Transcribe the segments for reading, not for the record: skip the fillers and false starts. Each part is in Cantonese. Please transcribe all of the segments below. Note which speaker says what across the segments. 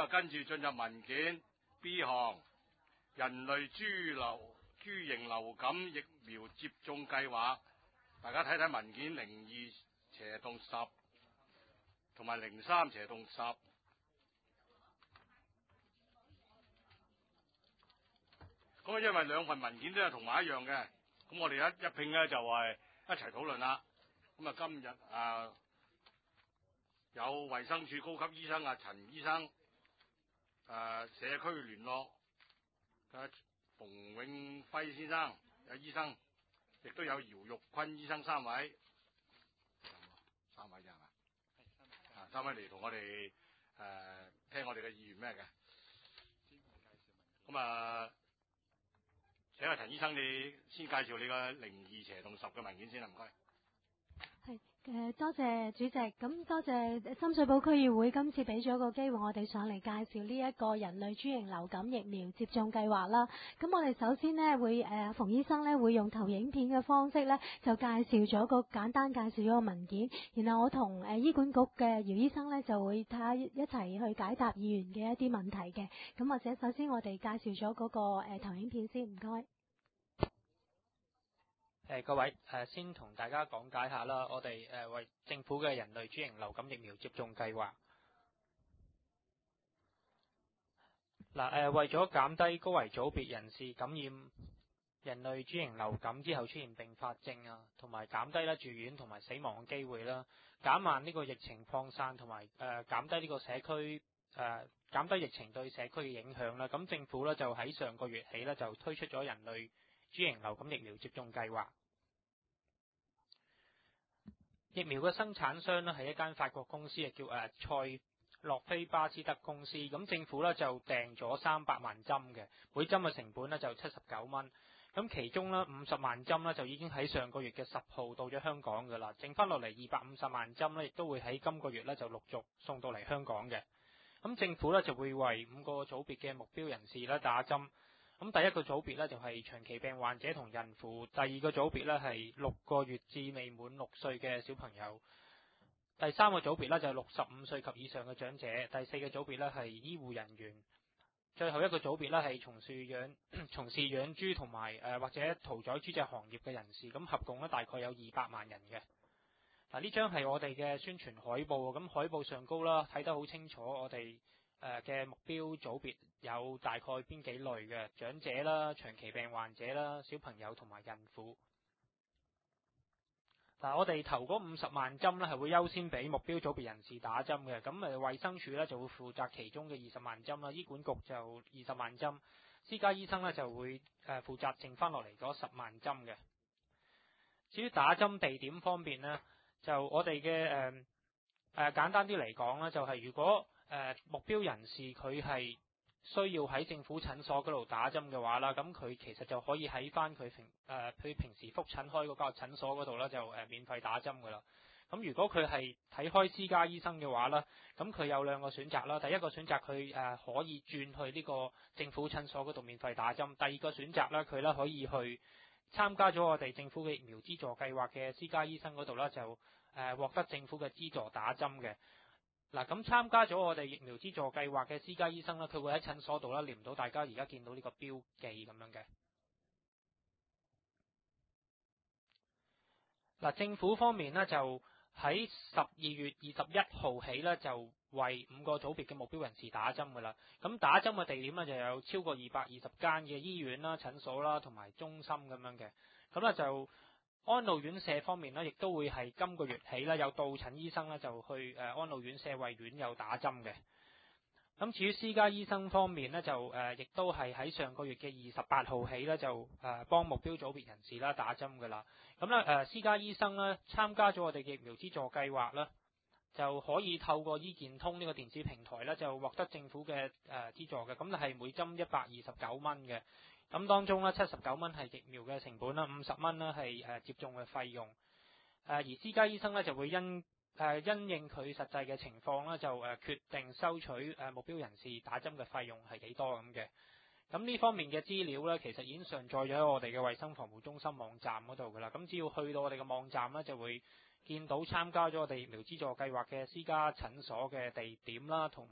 Speaker 1: 啊，跟住進入文件 B 項，人類豬型流感疫苗接種計劃。大家睇睇文件02/10同埋03/10。咁因為兩份文件都係同埋一樣嘅，咁我哋一併咧就係一齊討論啦。咁啊，今日有衛生署高級醫生陳醫生，社區聯絡嘅馮永輝先生有醫生，亦都有姚玉坤醫生三位啫係嘛？三位嚟同我哋聽我哋嘅議員咩嘅？咁請阿陳醫生你先介紹你個02/10嘅文件先啦，唔該。
Speaker 2: 係多謝主席，咁多謝深水埗區議會今次俾咗個機會我哋上嚟介紹呢一個人類豬型流感疫苗接種計劃啦。咁我哋首先呢會馮醫生呢會用投影片嘅方式呢就簡單介紹咗個文件，然後我同醫管局嘅姚醫生呢就會睇一齊去解答議員嘅一啲問題嘅。咁或者首先我哋介紹咗嗰個投影片先，唔該。
Speaker 3: 各位先同大家講解下啦，我哋為政府嘅人類豬型流感疫苗接種計劃。為咗減低高危組別人士感染人類豬型流感之後出現併發症啊，同埋減低住院同埋死亡嘅機會啦，減慢呢個疫情擴散，同埋減低呢個社區減低疫情對社區嘅影響啦。咁政府呢就喺上個月起呢就推出咗人類豬型流感疫苗接種計劃。疫苗嘅生產商呢係一間法國公司，叫賽諾菲巴斯德公司。咁政府呢就訂咗300萬針嘅，每針嘅成本呢就79蚊。咁其中呢50萬針呢就已經喺上個月嘅10號到咗香港㗎啦，剩翻落嚟250萬針呢亦都會喺今個月呢就陸續送到嚟香港嘅。咁政府呢就會為5個組別嘅目標人士呢打針。咁第一個組別呢就係長期病患者同孕婦，第二個組別呢係6個月至未滿6歲嘅小朋友，第三個組別呢就係65歲及以上嘅長者，第四個組別呢係醫護人員，最後一個組別呢係從事養豬同埋或者屠宰豬隻行業嘅人士，咁合共呢大概有200萬人嘅。呢張係我哋嘅宣傳海報，咁海報上高啦睇得好清楚，我哋嘅目標組別有大概邊幾類嘅長者啦、長期病患者啦、小朋友同埋孕婦。我哋頭嗰50萬針呢係會優先俾目標組別人士打針嘅，咁衛生署呢就會負責其中嘅20萬針啦，醫管局就20萬針，私家醫生呢就會負責剩翻落嚟嗰10萬針嘅。至於打針地點方面呢，就我哋嘅簡單啲嚟講呢，就係如果目標人士佢係需要喺政府診所嗰度打針嘅話啦，咁佢其實就可以喺翻佢平時覆診開嗰個診所嗰度啦，就免費打針噶啦。咁如果佢係睇開私家醫生嘅話啦，咁佢有2個選擇啦。第一個選擇佢可以轉去呢個政府診所嗰度免費打針，第二個選擇啦佢可以去參加咗我哋政府嘅疫苗資助計劃嘅私家醫生嗰度啦，就獲得政府嘅資助打針嘅。咁參加咗我哋疫苗資助計劃嘅私家醫生咧，佢會喺診所度啦，連唔到大家而家見到呢個標記咁樣嘅。政府方面呢，就喺12月21號起呢，就為5個組別嘅目標人士打針噶啦。咁打針嘅地點呢，就有超過220間嘅醫院啦、診所啦同埋中心咁樣嘅。咁咧就安老院舍方面呢，亦都會係今個月起呢，有到診醫生呢，就去安老院舍為院友打針嘅。咁至於私家醫生方面呢，就亦都係喺上個月嘅28號起呢，就幫目標組別人士啦打針噶啦。咁咧私家醫生呢，參加咗我哋嘅疫苗資助計劃啦，就可以透過醫健通呢個電子平台呢，就獲得政府嘅資助嘅。咁係每針129蚊嘅。咁當中呢79蚊係疫苗嘅成本啦，50蚊呢係接種嘅費用。而私家醫生呢，就會因應佢實際嘅情況啦，就決定收取目標人士打針嘅費用係幾多咁嘅。咁呢方面嘅資料呢，其實已經上載咗喺我哋嘅衛生防護中心網站嗰度噶啦。咁只要去到我哋嘅網站呢，就會見到參加咗我哋疫苗資助計劃嘅私家診所嘅地點啦，同埋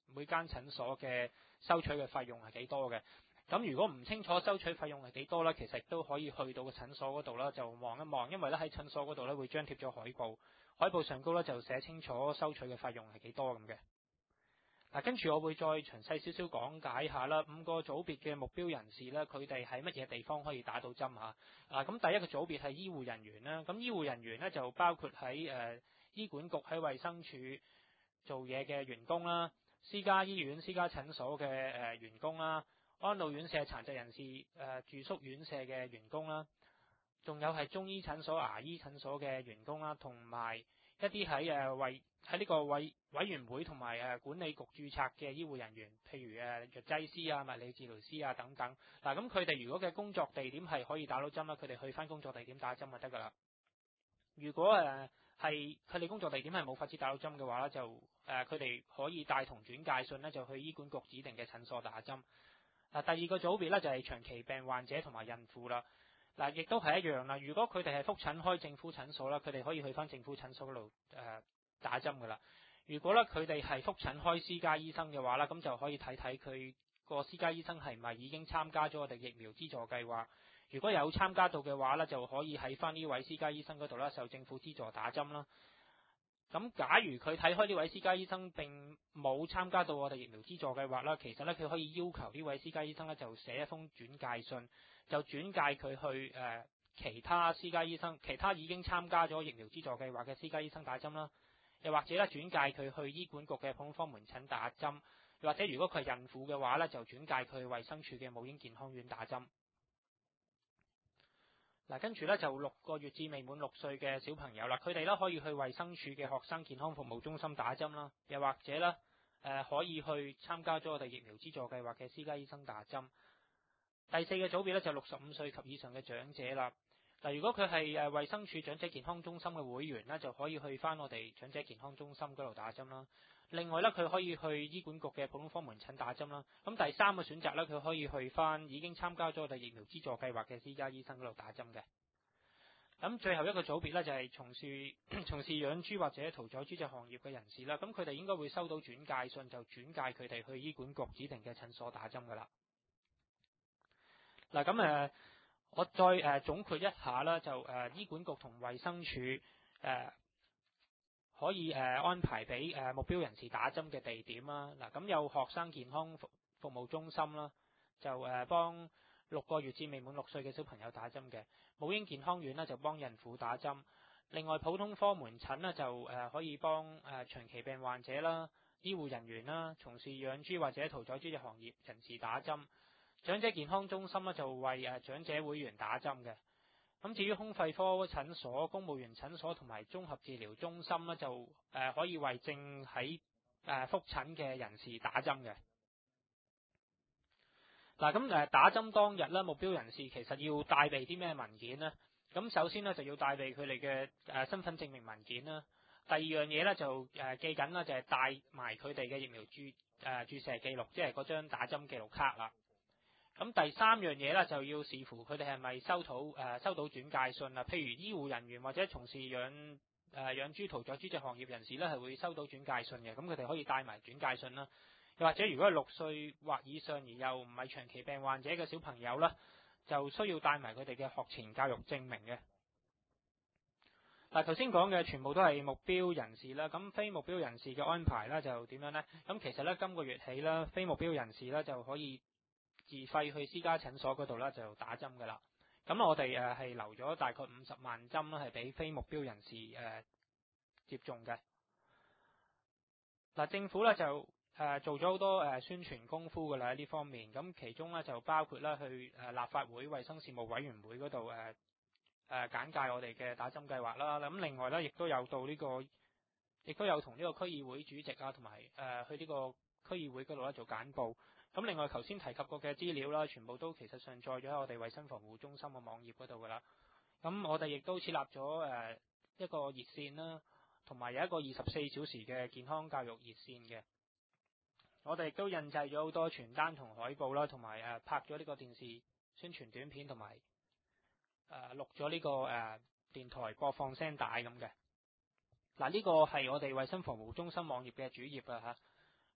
Speaker 3: 每間診所嘅收取嘅費用係幾多嘅。咁如果唔清楚收取費用係幾多咧，其實都可以去到個診所嗰度啦，就望一望，因為咧喺診所嗰度咧會張貼咗海報，海報上高咧就寫清楚收取嘅費用係幾多咁嘅。嗱，跟住我會再詳細少少講解下啦。五個組別嘅目標人士咧，佢哋喺乜嘢地方可以打到針嚇？咁第一個組別係醫護人員啦。咁醫護人員咧就包括喺醫管局喺衛生署做嘢嘅員工啦，私家醫院、私家診所嘅員工啦，安老院舍、殘疾人士住宿院舍嘅員工啦，仲有係中醫診所、牙醫診所嘅員工啦，同埋一啲喺呢個委員會同埋管理局註冊嘅醫護人員，譬如藥劑師啊、物理治療師啊等等。嗱，咁佢哋如果嘅工作地點係可以打到針啦，佢哋去翻工作地點打針就得噶啦。如果係佢哋工作地點係冇法子打到針嘅話咧，就佢哋可以帶同轉介信咧，就去醫管局指定嘅診所打針。第二個組別咧就係長期病患者同埋孕婦啦。嗱，亦都係一樣啦。如果佢哋係覆診開政府診所啦，佢哋可以去翻政府診所嗰度打針噶啦。如果咧佢哋係覆診開私家醫生嘅話啦，咁就可以睇睇佢個私家醫生係咪已經參加咗我哋疫苗資助計劃。如果有參加到嘅話咧，就可以喺翻呢位私家醫生嗰度啦，受政府資助打針啦。咁假如佢睇開呢位私家醫生並冇參加到我哋疫苗資助計劃啦，其實咧佢可以要求呢位私家醫生咧就寫一封轉介信，就轉介佢去其他私家醫生、其他已經參加咗疫苗資助計劃嘅私家醫生打針啦，又或者咧轉介佢去醫管局嘅普通科門診打針，又或者如果佢係孕婦嘅話咧，就轉介佢去衛生署嘅母嬰健康院打針。嗱，跟住咧就6個月至未滿6歲嘅小朋友啦，佢哋咧可以去衛生署嘅學生健康服務中心打針啦，又或者咧可以去參加咗我哋疫苗資助計劃嘅私家醫生打針。第四個組別咧就65歲及以上嘅長者啦。嗱，如果佢係衛生署長者健康中心嘅會員咧，就可以去翻我哋長者健康中心嗰度打針啦。另外咧，佢可以去醫管局嘅普通科門診打針啦。咁第三個選擇咧，佢可以去翻已經參加咗我哋疫苗資助計劃嘅私家醫生嗰度打針嘅。咁最後一個組別咧就係從事養豬或者屠宰豬隻行業嘅人士啦。咁佢哋應該會收到轉介信，就轉介佢哋去醫管局指定嘅診所打針噶啦。嗱，咁我再總括一下啦，就醫管局同衛生署可以安排俾目標人士打針嘅地點啦。嗱，咁有學生健康服務中心啦，就幫6個月至未滿6歲嘅小朋友打針嘅。母嬰健康院呢，就幫孕婦打針。另外普通科門診呢，就可以幫長期病患者啦、醫護人員啦、從事養豬或者屠宰豬隻行業人士打針。長者健康中心呢，就為長者會員打針嘅。咁至於胸肺科診所、公務員診所同埋綜合治療中心呢，就可以為正喺覆診嘅人士打針嘅。嗱，咁打針當日咧，目標人士其實要帶備啲咩文件呢？咁首先呢，就要帶備佢哋嘅身份證明文件啦。第二樣嘢咧就記緊啦，就係帶埋佢哋嘅疫苗注射記錄，即係嗰張打針記錄卡啦。咁第三樣嘢咧就要視乎佢哋係咪收到轉介信啦。譬如醫護人員或者從事養豬屠宰豬隻行業人士咧，係會收到轉介信嘅。咁佢哋可以帶埋轉介信啦。又或者如果係6歲或以上而又唔係長期病患者嘅小朋友啦，就需要帶埋佢哋嘅學前教育證明嘅。嗱，頭先講嘅全部都係目標人士啦。咁非目標人士嘅安排咧就點樣呢？咁其實咧今個月起啦，非目標人士咧就可以自費去私家診所嗰度咧就打針噶啦。咁我哋係留咗大概50萬針啦，係俾非目標人士接種嘅。嗱，政府咧就做咗好多宣傳功夫噶啦喺呢方面。咁其中咧就包括啦去立法會衛生事務委員會嗰度簡介我哋嘅打針計劃啦。咁另外咧亦都有同呢個區議會主席啊，同埋去呢個區議會嗰度咧做簡報。咁另外頭先提及過嘅資料啦，全部都其實上載咗喺我哋衛生防護中心嘅網頁嗰度噶啦。咁我哋亦都設立咗一個熱線啦，同埋有一個24小時嘅健康教育熱線嘅。我哋亦都印製咗好多傳單同海報啦，同埋拍咗呢個電視宣傳短片，同埋錄咗呢個電台播放聲帶咁嘅。嗱，呢個係我哋衛生防護中心網頁嘅主頁啊嚇。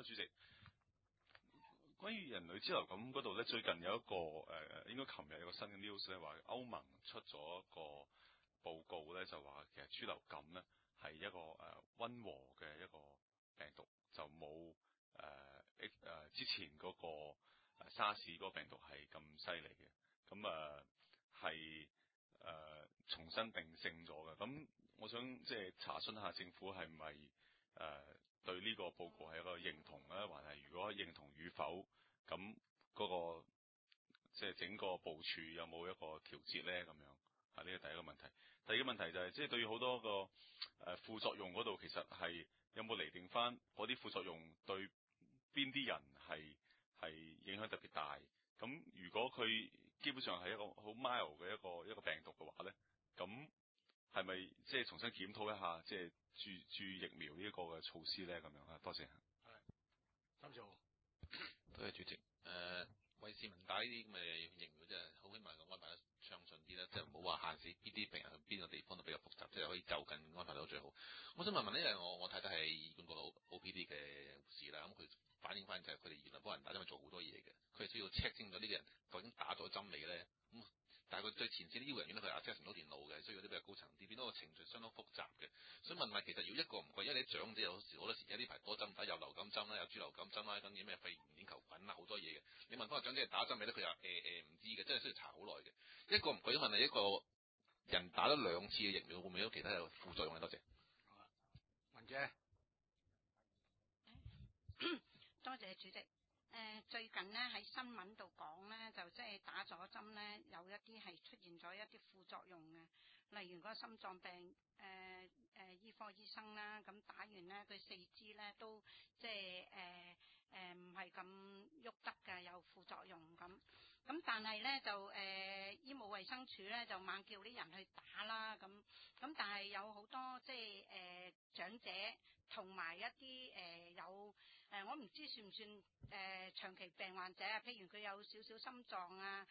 Speaker 4: 多謝主席。關於人類支流感嗰度咧，最近有一個應該琴日有個新嘅 news 咧，話歐盟出咗一個報告咧，就話其實豬流感咧係一個溫和嘅一個病毒，就冇之前嗰個沙士嗰個病毒係咁犀利嘅，咁係重新定性咗嘅。咁我想即係查詢下政府係咪對呢個報告係一個認同咧，還係如果認同與否，咁嗰個即係整個部署有冇一個調節咧？咁樣啊，呢個第一個問題。第二個問題就係即係對於好多個副作用嗰度，其實係有冇釐定翻嗰啲副作用對邊啲人係影響特別大？咁如果佢基本上係一個好 mild 嘅一個病毒嘅話咧，咁係咪即係重新檢討一下即係注疫苗呢一個嘅措施咧？咁樣啊，多謝。
Speaker 1: 係，金少豪。
Speaker 5: 多謝主席。為市民打呢啲咁嘅疫苗，真係好希望個安排得暢順啲啦，即係唔好話限死邊啲病人去邊個地方都比較複雜，即係可以就近安排到最好。我想問問呢，因為我太太係醫管局 OPD 嘅護士啦，咁佢反映翻就係佢哋原來幫人打針係做好多嘢嘅，佢係需要 check 清楚呢個人究竟打咗針未咧。咁但係佢最前線啲醫護人員咧，佢 access 唔到電腦嘅，需要啲比較高層啲，變到個程序相當複雜嘅。想問問，其實如果一個唔貴，因為你長者有時好多時，而家呢排多針打，有流感針啦，有豬流感針啦，咁啲咩肺炎鏈球菌啦，好多嘢嘅。你問翻個長者打針未咧，佢又唔知嘅，真係需要查好耐嘅。一個唔貴，問你一個人打咗2次嘅疫苗，會唔會有其他嘅副作用咧？多謝。
Speaker 1: 文姐。
Speaker 6: 多謝主席。最近呢喺新聞度講呢，就即係打咗針呢，有一啲係出現咗一啲副作用嘅，例如嗰個心臟病醫科醫生啦，咁打完呢，佢4肢呢都即係唔係咁喐得嘅，有副作用咁。咁但係呢，就醫務衛生署呢就猛叫啲人去打啦，咁但係有好多即係長者同埋一啲有我唔知算唔算長期病患者啊，譬如佢有少少心臟啊、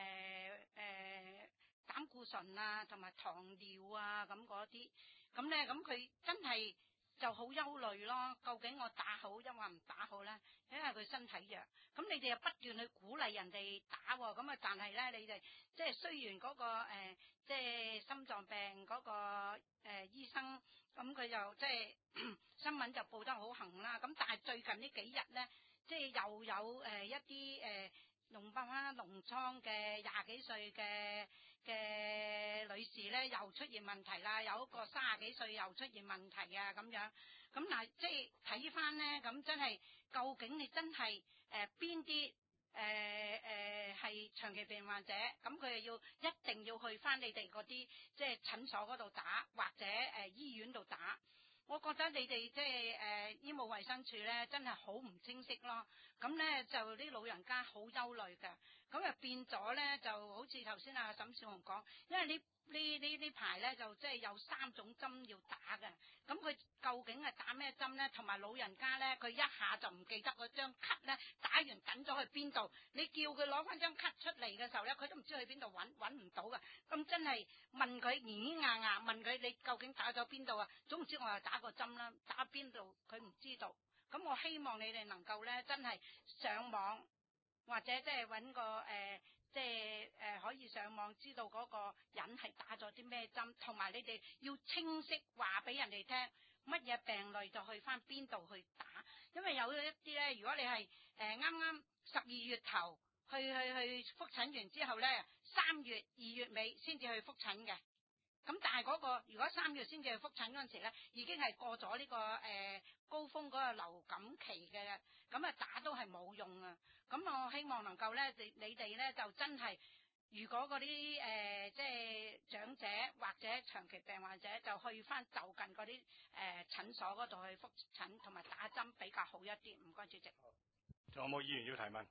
Speaker 6: 膽固醇啊同埋糖尿啊咁嗰啲，咁咧咁佢真係就好憂慮咯。究竟我打好抑或唔打好咧？因為佢身體弱，咁你哋又不斷去鼓勵人哋打喎，咁啊但係咧你哋即係雖然嗰個即係心臟病嗰個醫生，咁佢就即係新聞就報得好行啦。咁但係最近呢幾日咧，即係又有一啲膿瘡嘅20幾歲嘅女士咧，又出現問題啦。有一個30幾歲又出現問題啊，咁樣。咁嗱，即係睇翻咧，咁真係究竟你真係邊啲係長期病患者，咁佢又要一定要去翻你哋嗰啲即係診所嗰度打，或者醫院度打。我覺得你哋即係醫務衛生署咧，真係好唔清晰咯。咁咧就啲老人家好憂慮嘅，咁啊變咗咧就好似頭先阿沈少雄講，因為呢排咧就即係有3種針要打嘅，咁佢究竟係打咩針咧？同埋老人家咧，佢一下就唔記得嗰張卡咧，打完等咗去邊度？你叫佢攞翻張卡出嚟嘅時候咧，佢都唔知去邊度揾唔到噶。咁真係問佢硬問佢你究竟打咗邊度啊？總之我又打過針啦，打邊度佢唔知道。咁我希望你哋能夠咧真係上網或者即係揾個即係可以上網知道嗰個人係打咗啲咩針，同埋你哋要清晰話俾人哋聽乜嘢病類就去翻邊度去打，因為有一啲咧，如果你係啱啱12月頭去復診完之後咧，3月2月尾先至去復診嘅。咁但係嗰個如果3月先至去復診嗰陣時咧，已經係過咗呢個高峰嗰個流感期嘅，咁啊打都係冇用啊！咁我希望能夠咧，你哋咧就真係，如果嗰啲即係長者或者長期病患者，就去翻就近嗰啲診所嗰度去復診同埋打針比較好一啲。唔該主席。
Speaker 1: 仲有冇議員要提問？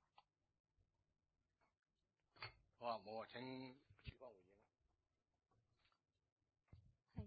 Speaker 1: 好啊，冇啊，請處方回應。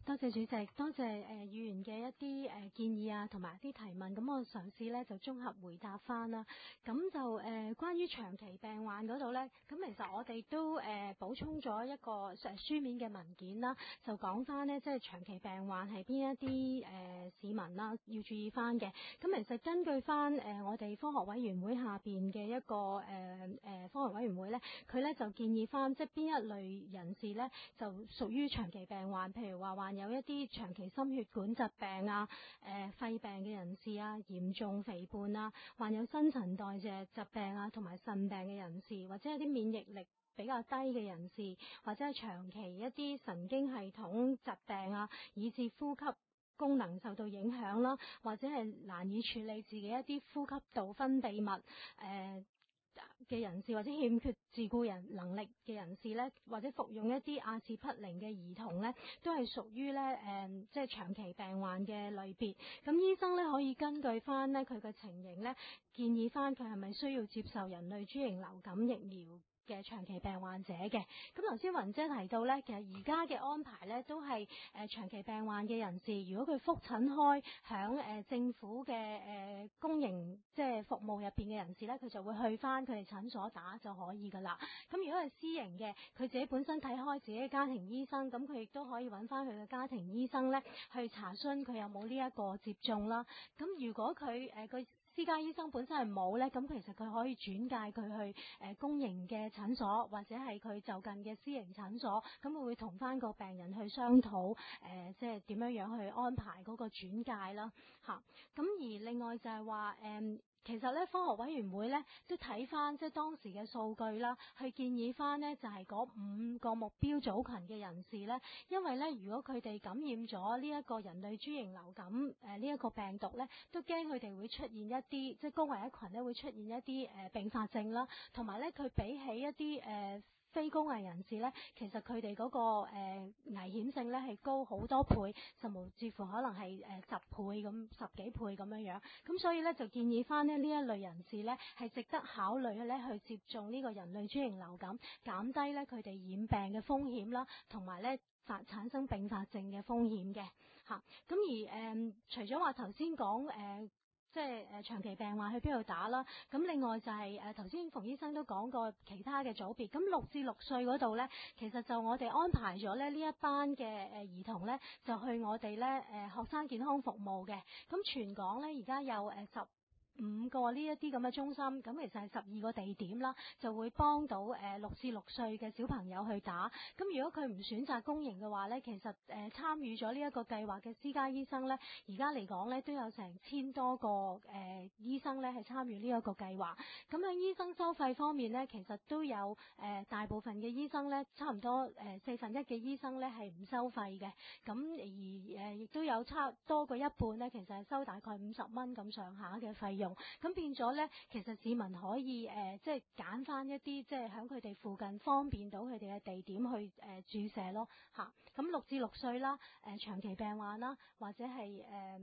Speaker 2: 多謝主席，多謝議員嘅一啲建議啊，同埋一啲提問。咁我嘗試咧就綜合回答翻啦。咁就關於長期病患嗰度咧，咁其實我哋都補充咗一個書面嘅文件啦，就講翻咧即係長期病患係邊一啲市民啦，要注意翻嘅。咁其實根據翻我哋科學委員會下邊嘅一個科學委員會咧，佢咧就建議翻即係邊一類人士咧就屬於長期病患，譬如話患有一啲長期心血管疾病啊、肺病嘅人士啊、嚴重肥胖啊、患有新陳代謝疾病啊同埋腎病嘅人士，或者係啲免疫力比較低嘅人士，或者係長期一啲神經系統疾病啊，以致呼吸功能受到影響啦，或者係難以處理自己一啲呼吸道分泌物嘅人士，或者欠缺自顧能力嘅人士咧，或者服用一啲阿士匹靈嘅兒童咧，都係屬於咧即係長期病患嘅類別。咁醫生咧可以根據翻咧佢嘅情形咧，建議翻佢係咪需要接受人類豬型流感疫苗嘅長期病患者嘅。咁頭先雲姐提到咧，其實而家嘅安排咧都係長期病患嘅人士，如果佢覆診開響政府嘅公營即係服務入邊嘅人士咧，佢就會去翻佢哋診所打就可以噶啦。咁如果係私營嘅，佢自己本身睇開自己嘅家庭醫生，咁佢亦都可以揾翻佢嘅家庭醫生咧去查詢佢有冇呢一個接種啦。咁如果佢佢私家醫生本身係冇咧，咁其實佢可以轉介佢去公營嘅診所，或者係佢就近嘅私營診所，咁佢會同翻個病人去商討即係點樣樣去安排嗰個轉介啦嚇。咁而另外就係話其實咧，科學委員會咧都睇翻即係當時嘅數據啦，去建議翻呢就係嗰5個目標組群嘅人士咧，因為咧如果佢哋感染咗呢一個人類豬型流感呢一個病毒咧，都驚佢哋會出現一啲即係高危一群咧會出現一啲併發症啦，同埋咧佢比起一啲非高危人士咧，其實佢哋嗰個危險性咧係高好多倍，甚至乎可能係10倍咁、10幾倍咁樣樣。咁所以咧就建議翻呢一類人士咧係值得考慮咧去接種呢個人類豬型流感，減低咧佢哋染病嘅風險啦，同埋咧產生併發症嘅風險嘅嚇。咁而除咗話頭先講即係長期病患去邊度打啦，咁另外就係頭先馮醫生都講過其他嘅組別，咁6至6歲嗰度咧，其實就我哋安排咗咧呢一班嘅兒童咧，就去我哋咧學生健康服務嘅，咁全港咧而家有15個呢一啲咁嘅中心，咁其實係12個地點啦，就會幫到6至6歲嘅小朋友去打。咁如果佢唔選擇公營嘅話咧，其實參與咗呢一個計劃嘅私家醫生咧，而家嚟講咧都有成1000多個醫生咧係參與呢一個計劃。咁喺醫生收費方面咧，其實都有大部分嘅醫生咧，差唔多1/4嘅醫生咧係唔收費嘅。咁而亦都有差多過一半咧，其實係收大概50蚊咁上下嘅費用。咁變咗咧，其實市民可以即係揀翻一啲即係喺佢哋附近方便到佢哋嘅地點去注射咯嚇。咁6至6歲啦，長期病患啦，或者係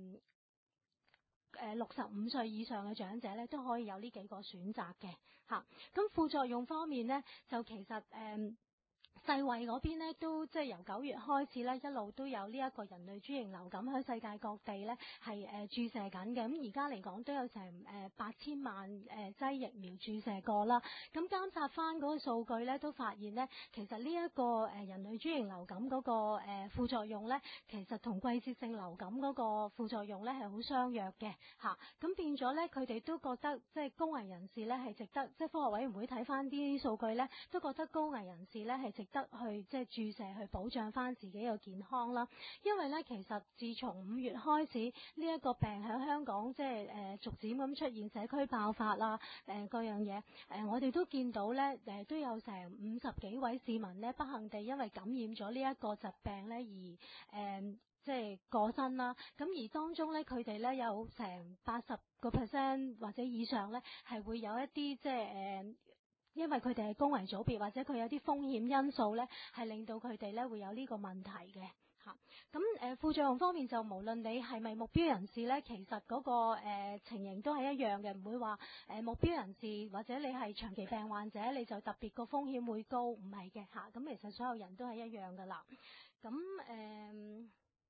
Speaker 2: 65歲以上嘅長者咧，都可以有呢幾個選擇嘅嚇。咁副作用方面咧，就其實世衛嗰邊咧都即係由9月開始咧，一路都有呢一個人類豬型流感喺世界各地咧係注射緊嘅。咁而家嚟講都有成8000萬劑疫苗注射過啦。咁監察翻嗰個數據咧，都發現咧，其實呢一個人類豬型流感嗰個副作用咧，其實同季節性流感嗰個副作用咧係好相若嘅嚇。咁變咗咧，佢哋都覺得即係高危人士咧係值得，即係科學委員會睇翻啲數據咧，都覺得高危人士咧係值得去即係注射去保障翻自己嘅健康啦。因為咧，其實自從5月開始呢一個病喺香港即係逐漸咁出現社區爆發啦，各樣嘢我哋都見到咧都有成50幾位市民咧不幸地因為感染咗呢一個疾病咧而即係過身啦。咁而當中咧，佢哋咧有成80% 或者以上咧係會有一啲即係因為佢哋係高危組別，或者佢有啲風險因素咧，係令到佢哋咧會有呢個問題嘅嚇。咁副作用方面就無論你係咪目標人士咧，其實嗰個情形都係一樣嘅，唔會話目標人士或者你係長期病患者你就特別個風險會高，唔係嘅嚇。咁其實所有人都係一樣噶啦。咁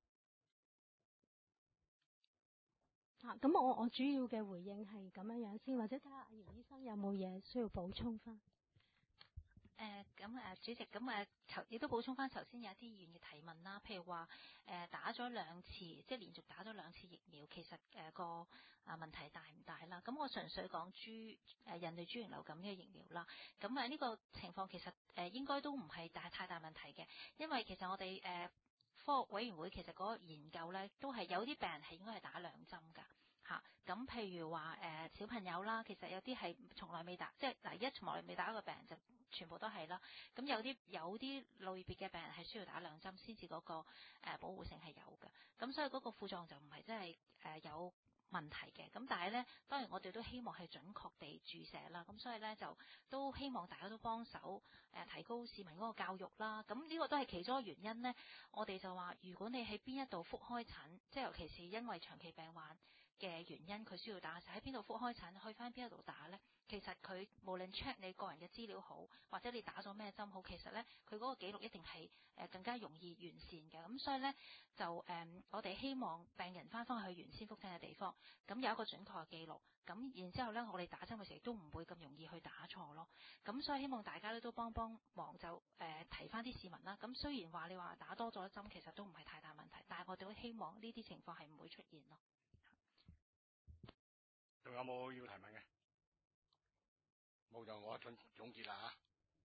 Speaker 2: 咁我主要嘅回應係咁樣先，或者睇下阿姚醫生有冇嘢需要補充翻。
Speaker 7: 主席，亦都補充翻頭先有一啲議員嘅提問啦，譬如話打咗2次，即係連續打咗2次疫苗，其實個問題大唔大啦？咁我純粹講人類豬型流感呢個疫苗啦，咁呢個情況其實應該都唔係太大問題嘅，因為其實我哋科學委員會其實嗰個研究咧，都係有啲病人係應該係打2針㗎。咁譬如話小朋友啦，其實有啲係從來未打，即係而家從來未打一個病人就全部都係啦。咁有啲類別嘅病人係需要打2針先至嗰個保護性係有嘅。咁所以嗰個副作用就唔係真係有問題嘅。咁但係咧，當然我哋都希望係準確地注射啦。咁所以咧就都希望大家都幫手提高市民嗰個教育啦。咁呢個都係其中一個原因咧。我哋就話，如果你喺邊一度復開診，即係尤其是因為長期病患嘅原因，佢需要打，就喺邊度復開診，去翻邊一度打呢？其實佢無論 check 你個人嘅資料好，或者你打咗咩針好，其實呢，佢嗰個記錄一定係更加容易完善嘅。咁所以呢，就我哋希望病人翻返去原先復診嘅地方，咁有一個準確嘅記錄。咁然之後呢，我哋打針嘅時候亦都唔會咁容易去打錯咯。咁所以希望大家都幫忙，就提翻啲市民啦。咁雖然話你話打多咗針，其實都唔係太大問題，但係我哋都希望呢啲情況係唔會出現咯。
Speaker 1: 仲有冇要提問嘅？冇就我總結啦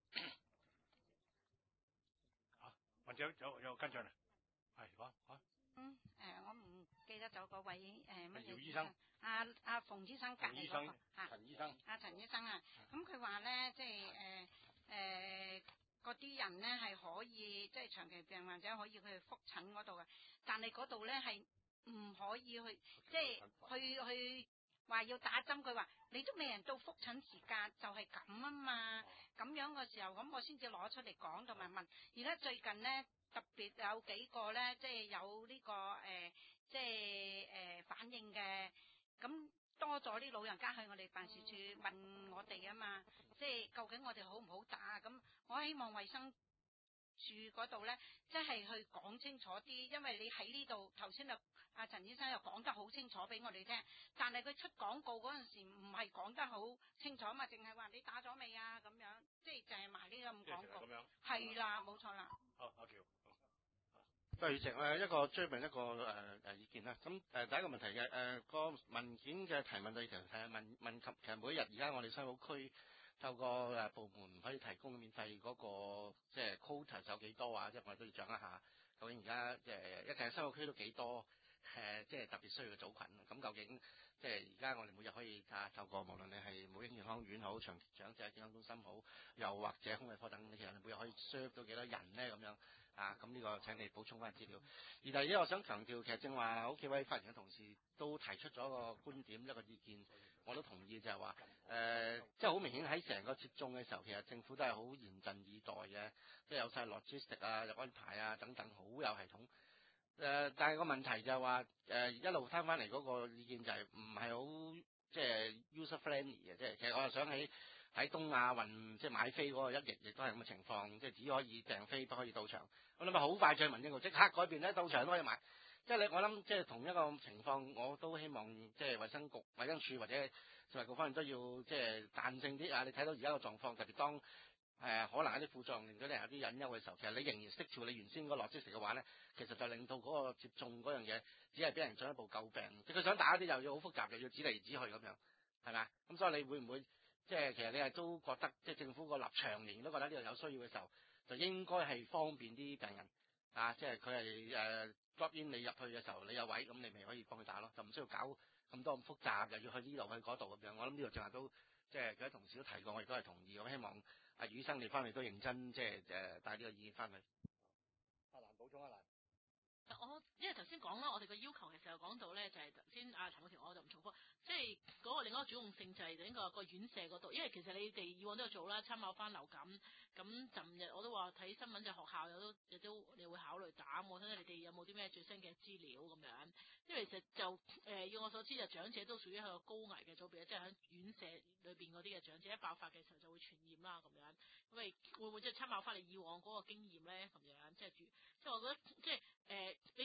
Speaker 1: 嚇。或者有跟進啊？係講。
Speaker 6: 我唔記得咗嗰位乜嘢
Speaker 1: 姚醫生。
Speaker 6: 阿馮醫生隔離嗰個
Speaker 1: 陳醫生。
Speaker 6: 陳醫生啊，咁佢話咧，即係嗰啲人咧係可以，即係長期病患者可以去復診嗰度嘅，但係嗰度咧係唔可以去，即係去話要打針。佢話你都未人到復診時間，就係咁啊嘛。咁樣嘅時候，咁我先至攞出嚟講同埋問。而家最近咧特別有幾個咧，即係有呢個即係反應嘅，咁多咗啲老人家去我哋辦事處問我哋啊嘛，即係究竟我哋好唔好打？咁我希望衛生處嗰度咧，即係去講清楚啲，因為你喺呢度頭先就阿陳醫生又講得好清楚俾我哋聽，但係佢出廣告嗰陣時唔係講得好清楚嘛，淨係話你打咗未啊咁樣，即係就係賣呢個咁廣告。係啦，冇錯啦。
Speaker 1: 好，阿喬。
Speaker 8: 主席，一個追問一個意見啦。咁第一個問題嘅個文件嘅提問對象係問及其實每一日而家我哋西澳區透過部門可以提供免費嗰個即係 quota 有幾多啊？即係我哋都要掌握下究竟而家即係一定西澳區都幾多即係特別需要嘅組群。咁究竟即係而家我哋每日可以透過無論你係母嬰健康院好、長者健康中心好，又或者胸胃科等，其實你每日可以 serve 到幾多人咧咁樣？咁呢個請你補充翻資料。而第二，我想強調，其實正話好幾位發言嘅同事都提出咗個觀點、一個意見，我都同意，就係話即係好明顯喺成個接種嘅時候，其實政府都係好嚴陣以待嘅，即係有晒 logistic 啊、有安排啊等等，好有系統。但係個問題就係話一路聽翻嚟嗰個意見就係唔係好即係 user friendly 嘅，即係其實我又想喺東亞運即係買飛嗰個亦都係咁嘅情況，即係只可以訂飛不可以到場。我諗好快再民政局即刻改變咧，到場都可以買。即係我諗即係同一個情況，我都希望即係衛生署或者食衞局方面都要即係彈性啲啊！你睇到而家個狀況，特別當可能一啲副作用令到你有啲隱憂嘅時候，其實你仍然stick to你原先嗰個邏輯嘅話咧，其實就令到嗰個接種嗰樣嘢只係俾人進一步詬病。即係佢想打啲又要好複雜，又要指嚟指去咁樣，係咪？咁所以你會唔會即係其實你係都覺得即係政府個立場仍然都覺得呢度有需要嘅時候，就應該係方便啲病人啊！即係佢係drop in 你入去嘅時候，你有位咁，你咪可以幫佢打咯，就唔需要搞咁多咁複雜，又要去呢度去嗰度咁樣。我諗呢度正話都即係幾位同事都提過，我亦都係同意。我希望阿余醫生你翻嚟都認真即係帶呢個意見翻去。
Speaker 1: 阿蘭補充阿蘭。
Speaker 9: 因為頭先講啦，我哋個要求嘅時候講到咧，就係頭先阿陳嗰條我就唔重複，即係嗰個另一個主用性就係整個院舍嗰度，因為其實你哋以往都有做啦，參考翻流感，咁尋日我都話睇新聞就學校亦都你會考慮打，我睇下你哋有冇啲咩最新嘅資料咁樣，因為其實就以我所知就長者都屬於一個高危嘅組別，即係喺院舍裏邊嗰啲嘅長者一爆發嘅時候就會傳染啦咁樣，咁咪會唔會即係參考翻你以往嗰個經驗咧咁樣，即係我覺得即係你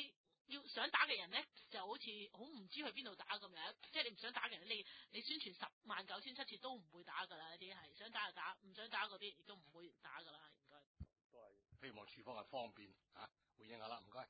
Speaker 9: 要想打嘅人咧，就好似好唔知去邊度打咁樣，即係你唔想打嘅人，你宣傳109700次都唔會打㗎啦，呢啲係想打就打，唔想打嗰啲亦都唔會打㗎啦，唔該。
Speaker 1: 都係希望處方係方便嚇，回應下啦，唔該。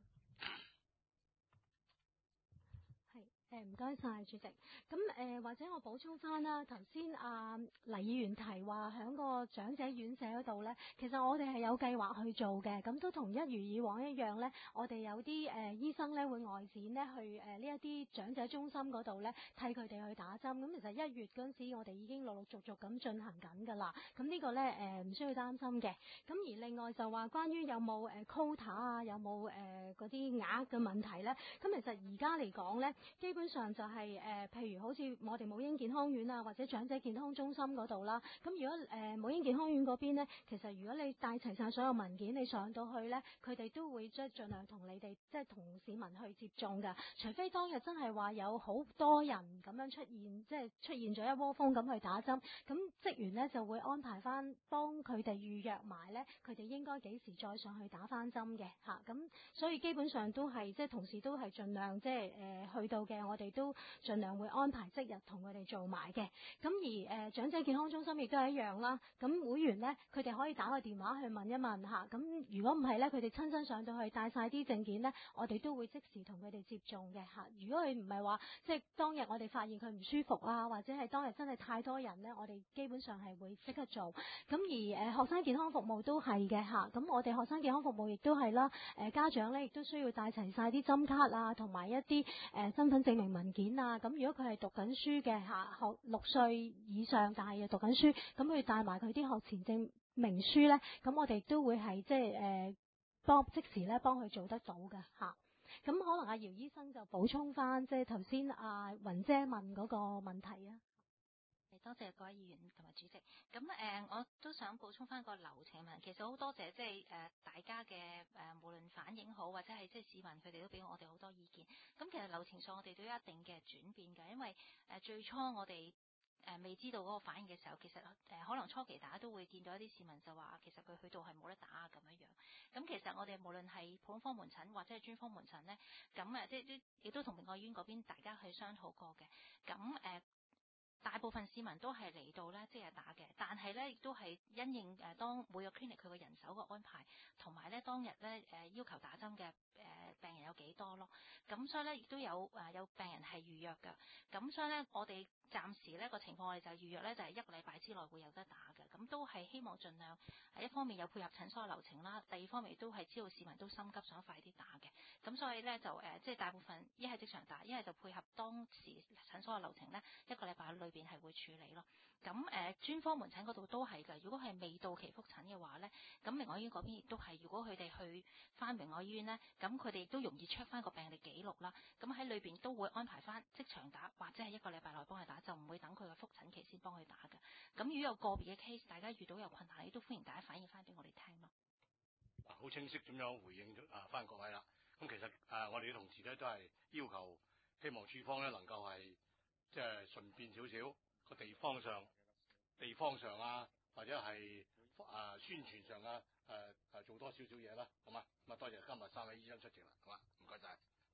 Speaker 2: 唔該晒主席。咁或者我補充翻啦，頭先黎議員提話喺個長者院舍嗰度咧，其實我哋係有計劃去做嘅，咁都同一如以往一樣咧，我哋有啲醫生咧會外展咧去呢一啲長者中心嗰度咧替佢哋去打針。咁其實1月嗰陣時，我哋已經陸陸續續咁進行緊㗎啦。咁呢個咧唔需要擔心嘅。咁而另外就話關於有冇quota 啊，有冇嗰啲額嘅問題咧，咁其實而家嚟講咧，基本上就係譬如好似我哋母嬰健康院啊，或者長者健康中心嗰度啦。咁如果母嬰健康院嗰邊咧，其實如果你帶齊晒所有文件，你上到去咧，佢哋都會即係盡量同你哋即係同市民去接種㗎。除非當日真係話有好多人咁樣出現，即係出現咗一窩蜂咁去打針，咁職員咧就會安排翻幫佢哋預約埋咧，佢哋應該幾時再上去打翻針嘅嚇。咁所以基本上都係即係同事都係盡量即係去到嘅，我哋都盡量會安排即日同佢哋做埋嘅。咁而長者健康中心亦都係一樣啦。咁會員咧，佢哋可以打個電話去問一問嚇。咁如果唔係咧，佢哋親身上到去帶晒啲證件咧，我哋都會即時同佢哋接種嘅嚇。如果佢唔係話即係當日我哋發現佢唔舒服啊，或者係當日真係太多人咧，我哋基本上係會即刻做。咁而學生健康服務都係嘅嚇。咁我哋學生健康服務亦都係啦。家長咧亦都需要帶齊晒啲針卡啊，同埋一啲身份證明文件啊。咁如果佢係讀緊書嘅嚇，學6歲以上但係又讀緊書，咁佢帶埋佢啲學前證明書咧，咁我哋都會係即係即時咧幫佢做得到嘅嚇。咁可能阿姚醫生就補充翻，即係頭先阿雲姐問嗰個問題啊。
Speaker 7: 多謝各位議員同埋主席。咁我都想補充翻個流程問。其實好多謝即係大家嘅無論反應好，或者係即係市民佢哋都俾我哋好多意見。咁其實流程上我哋都有一定嘅轉變㗎，因為最初我哋未知道嗰個反應嘅時候，其實可能初期大家都會見到一啲市民就話，其實佢去到係冇得打咁樣樣。咁其實我哋無論係普通科門診或者係專科門診咧，咁即係亦都同明愛醫院嗰邊大家去商討過嘅。咁大部分市民都係嚟到咧即日打嘅，但係咧亦都係因應當每個 clinic 佢個人手嘅安排，同埋咧當日咧要求打針嘅病人有幾多咯。咁所以咧亦都有病人係預約㗎。咁所以咧我哋暫時呢個情況，我哋就預約咧就係1個禮拜之內會有得打嘅。咁都係希望盡量一方面有配合診所嘅流程啦，第二方面都係知道市民都心急想快啲打嘅。咁所以咧就即係大部分一係即場打，一係就配合當時診所嘅流程咧，1個禮拜裏邊係會處理咯。咁專科門診嗰度都係㗎。如果係未到期覆診嘅話咧，咁明愛醫院嗰邊亦都係，如果佢哋去翻明愛醫院咧，咁佢哋亦都容易 check 翻個病歷記錄啦。咁喺裏邊都會安排翻即場打，或者係1個禮拜內幫佢打，就唔會等佢嘅覆診期先幫佢打嘅。咁如果有個別嘅 case，大家遇到有困難，亦都歡迎大家反映翻俾我哋聽咯。
Speaker 1: 好清晰咁樣回應翻各位啦。咁其實我哋啲同事咧都係要求，希望處方咧能夠係即係順便少少個地方上啊，或者係宣傳上啊做多少少嘢啦，好嘛？咁啊多謝今日3位醫生出席啦，好嘛？唔該晒。